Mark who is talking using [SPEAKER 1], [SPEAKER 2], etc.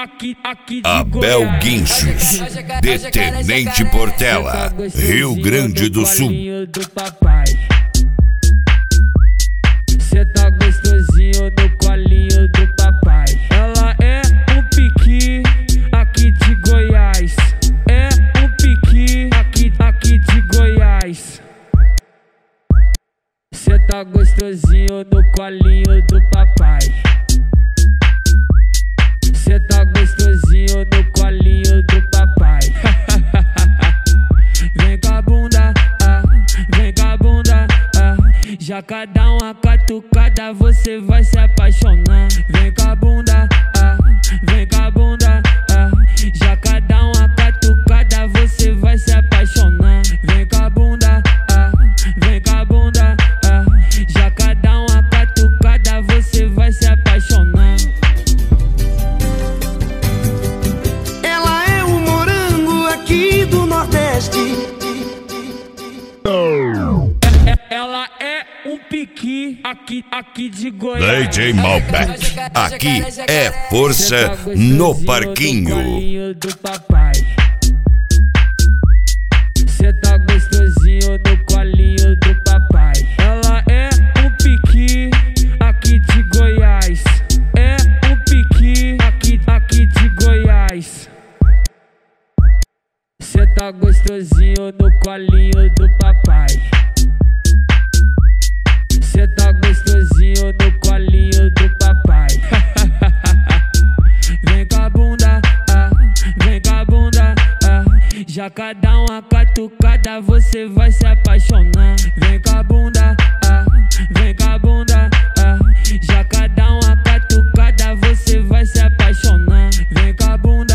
[SPEAKER 1] Abel Guinchos, de Tenente Portela, Rio Grande do Sul.
[SPEAKER 2] Cê tá gostosinho no colinho do papai. Ela é um piqui aqui de Goiás. É um piqui aqui de Goiás. Cê tá gostosinho no colinho do papai. Cê tá gostosinho no colinho do papai. Vem com a bunda, vem com a bunda, já cada uma catucada você vai se apaixonar. Vem com a bunda, vem com a bunda, já cada uma catucada você vai se apaixonar. Vem com a bunda, vem com a bunda, já cada uma catucada você vai se apaixonar.
[SPEAKER 3] Ela é um morango aqui do Nordeste.
[SPEAKER 2] Ela é um piqui aqui de Goiás.
[SPEAKER 1] DJ Malbec, aqui é força no parquinho.
[SPEAKER 2] Do papai. Cê tá gostosinho no colinho do papai. Ela é um piqui aqui de Goiás. É um piqui aqui de Goiás. Cê tá gostosinho no colinho do papai. Cê tá gostosinho no colinho do papai. Vem com a bunda, vem com a bunda, já cada uma catucada você vai se apaixonar. Vem com a bunda, vem com a bunda, já cada uma catucada você vai se apaixonar. Vem com a bunda.